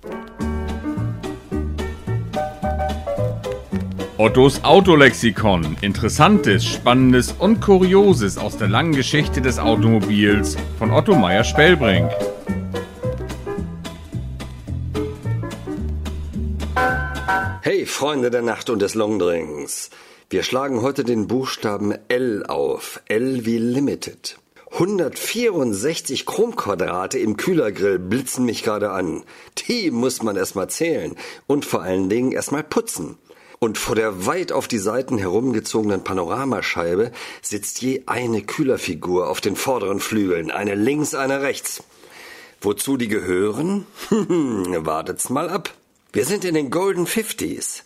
Ottos Autolexikon. Interessantes, Spannendes und Kurioses aus der langen Geschichte des Automobils von Otto Meyer-Spellbrink. Hey Freunde der Nacht und des Longdrinks. Wir schlagen heute den Buchstaben L auf. L wie Limited. 164 Chromquadrate im Kühlergrill blitzen mich gerade an. Die muss man erstmal zählen und vor allen Dingen erstmal putzen. Und vor der weit auf die Seiten herumgezogenen Panoramascheibe sitzt je eine Kühlerfigur auf den vorderen Flügeln, eine links, eine rechts. Wozu die gehören? Wartet's mal ab. Wir sind in den Golden 50s.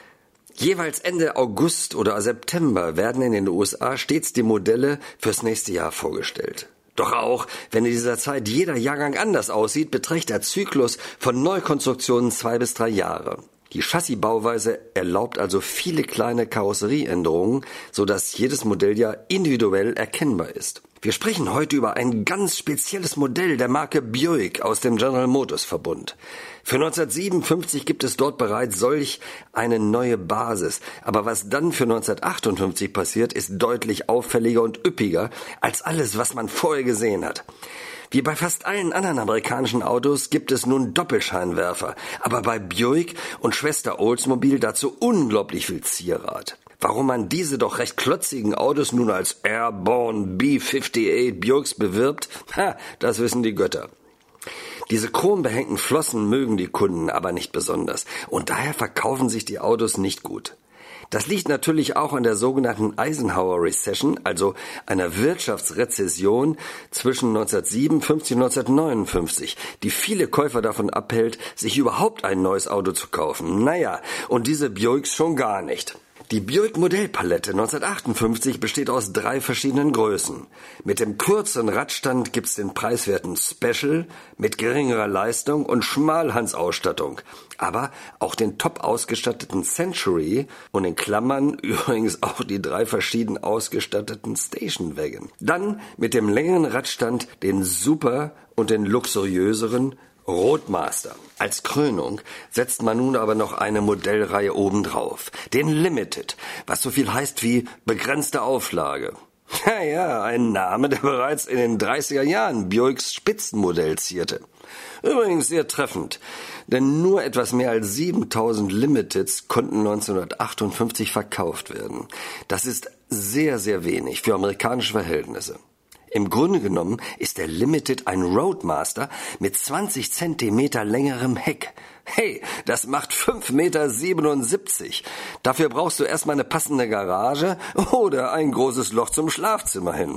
Jeweils Ende August oder September werden in den USA stets die Modelle fürs nächste Jahr vorgestellt. Doch auch, wenn in dieser Zeit jeder Jahrgang anders aussieht, beträgt der Zyklus von Neukonstruktionen 2 bis 3 Jahre. Die Chassisbauweise erlaubt also viele kleine Karosserieänderungen, sodass jedes Modelljahr individuell erkennbar ist. Wir sprechen heute über ein ganz spezielles Modell der Marke Buick aus dem General Motors Verbund. Für 1957 gibt es dort bereits solch eine neue Basis. Aber was dann für 1958 passiert, ist deutlich auffälliger und üppiger als alles, was man vorher gesehen hat. Wie bei fast allen anderen amerikanischen Autos gibt es nun Doppelscheinwerfer, aber bei Buick und Schwester Oldsmobile dazu unglaublich viel Zierrat. Warum man diese doch recht klotzigen Autos nun als Airborne B58 Buicks bewirbt, das wissen die Götter. Diese chrombehängten Flossen mögen die Kunden aber nicht besonders und daher verkaufen sich die Autos nicht gut. Das liegt natürlich auch an der sogenannten Eisenhower Recession, also einer Wirtschaftsrezession zwischen 1957 und 1959, die viele Käufer davon abhält, sich überhaupt ein neues Auto zu kaufen. Naja, und diese Buicks schon gar nicht. Die Buick-Modellpalette 1958 besteht aus 3 verschiedenen Größen. Mit dem kürzeren Radstand gibt's den preiswerten Special mit geringerer Leistung und Schmalhansausstattung, aber auch den top ausgestatteten Century und in Klammern übrigens auch die 3 verschieden ausgestatteten Station Wagon. Dann mit dem längeren Radstand den Super und den luxuriöseren Roadmaster. Als Krönung setzt man nun aber noch eine Modellreihe obendrauf, den Limited, was so viel heißt wie begrenzte Auflage. Ja, ein Name, der bereits in den 30er Jahren Buicks Spitzenmodell zierte. Übrigens sehr treffend, denn nur etwas mehr als 7000 Limiteds konnten 1958 verkauft werden. Das ist sehr, sehr wenig für amerikanische Verhältnisse. Im Grunde genommen ist der Limited ein Roadmaster mit 20 Zentimeter längerem Heck. Hey, das macht 5,77 Meter. Dafür brauchst du erstmal eine passende Garage oder ein großes Loch zum Schlafzimmer hin.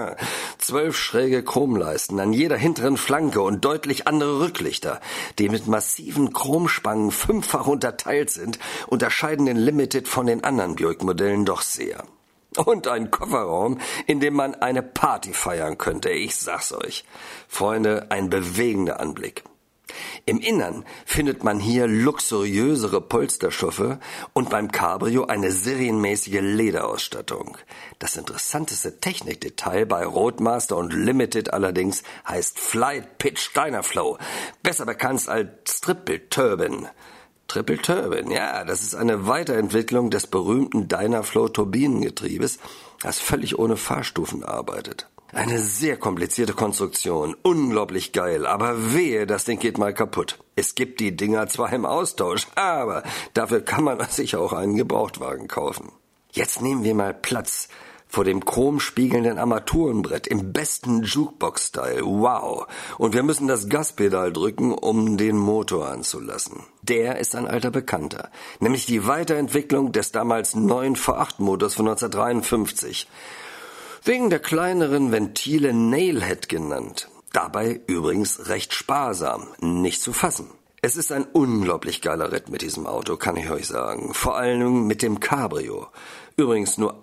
12 schräge Chromleisten an jeder hinteren Flanke und deutlich andere Rücklichter, die mit massiven Chromspangen 5-fach unterteilt sind, unterscheiden den Limited von den anderen Buick-Modellen doch sehr. Und ein Kofferraum, in dem man eine Party feiern könnte, ich sag's euch. Freunde, ein bewegender Anblick. Im Innern findet man hier luxuriösere Polsterstoffe und beim Cabrio eine serienmäßige Lederausstattung. Das interessanteste Technikdetail bei Roadmaster und Limited allerdings heißt Flight Pitch Dynaflow, besser bekannt als Triple Turbine. Triple Turbine, ja, das ist eine Weiterentwicklung des berühmten Dynaflow-Turbinengetriebes, das völlig ohne Fahrstufen arbeitet. Eine sehr komplizierte Konstruktion, unglaublich geil, aber wehe, das Ding geht mal kaputt. Es gibt die Dinger zwar im Austausch, aber dafür kann man sich auch einen Gebrauchtwagen kaufen. Jetzt nehmen wir mal Platz vor dem chromspiegelnden Armaturenbrett im besten Jukebox-Style. Wow! Und wir müssen das Gaspedal drücken, um den Motor anzulassen. Der ist ein alter Bekannter, nämlich die Weiterentwicklung des damals neuen V8-Motors von 1953. Wegen der kleineren Ventile Nailhead genannt. Dabei übrigens recht sparsam, nicht zu fassen. Es ist ein unglaublich geiler Ritt mit diesem Auto, kann ich euch sagen. Vor allem mit dem Cabrio. Übrigens nur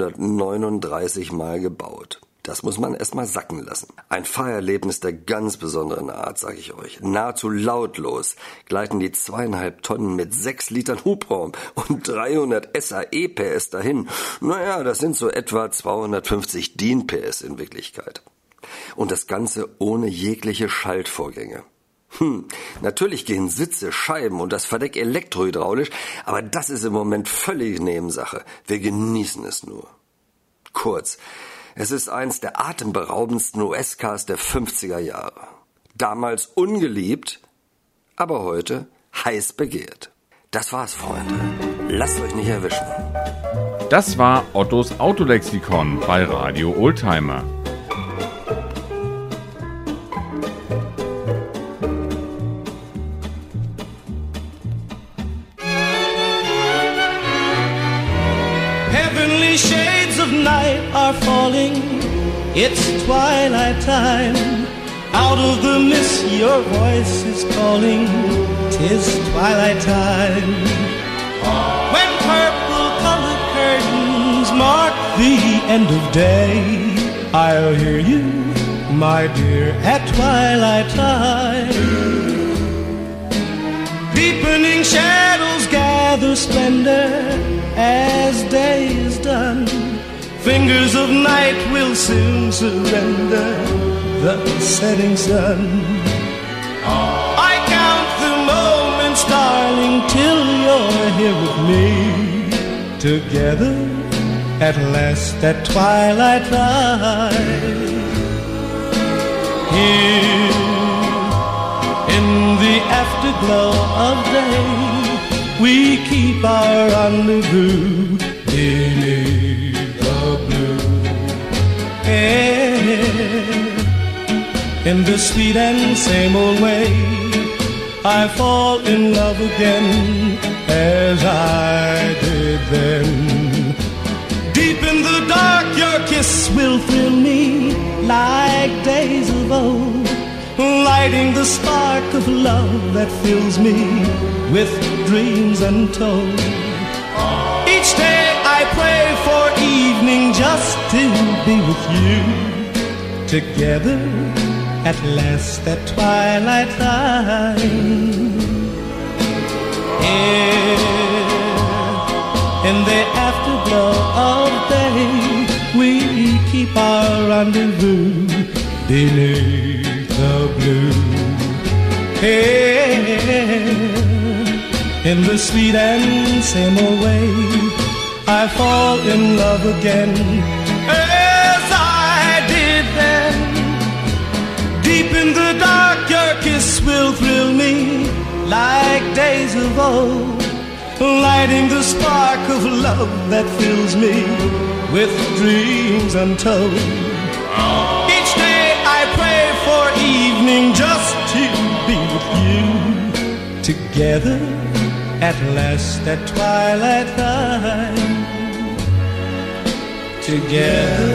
839 Mal gebaut. Das muss man erstmal sacken lassen. Ein Fahrerlebnis der ganz besonderen Art, sag ich euch. Nahezu lautlos gleiten die 2,5 Tonnen mit 6 Litern Hubraum und 300 SAE PS dahin. Naja, das sind so etwa 250 DIN PS in Wirklichkeit. Und das Ganze ohne jegliche Schaltvorgänge. Natürlich gehen Sitze, Scheiben und das Verdeck elektrohydraulisch, aber das ist im Moment völlig Nebensache. Wir genießen es nur. Kurz, es ist eins der atemberaubendsten US-Cars der 50er Jahre. Damals ungeliebt, aber heute heiß begehrt. Das war's, Freunde. Lasst euch nicht erwischen. Das war Ottos Autolexikon bei Radio Oldtimer. Heavenly shades of night are falling. It's twilight time. Out of the mist your voice is calling. 'Tis twilight time. When purple-colored curtains mark the end of day, I'll hear you, my dear, at twilight time. Deepening shadows gather splendor as day is done. Fingers of night will soon surrender the setting sun. I count the moments, darling, till you're here with me. Together at last at twilight time. Here in the afterglow of day, we keep our rendezvous beneath the blue air. In the sweet and same old way, I fall in love again as I did then. Deep in the dark, your kiss will thrill me like days of old, lighting the spark of love that fills me with dreams untold. Each day I pray for evening just to be with you. Together at last at twilight time. Here in the afterglow of day, we keep our rendezvous beneath the blue air. In the sweet and same old way, I fall in love again as I did then. Deep in the dark, your kiss will thrill me like days of old, lighting the spark of love that fills me with dreams untold. Each day I pray for evening just to be with you. Together at last at twilight time. Together